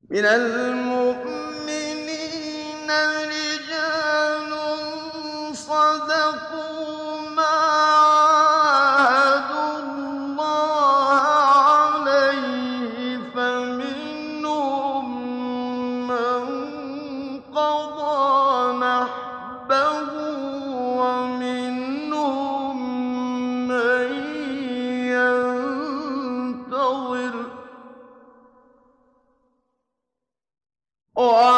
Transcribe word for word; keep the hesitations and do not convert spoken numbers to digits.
مِّنَ الْمُؤْمِنِينَ رِجَالٌ صَدَقُوا مَا عَاهَدُوا اللَّهَ عَلَيْهِ ۖ فَمِنْهُم مَّن قَضَىٰ نَحْبَهُ وَمِنْهُم مَّن يَنتَظِرُ ۖ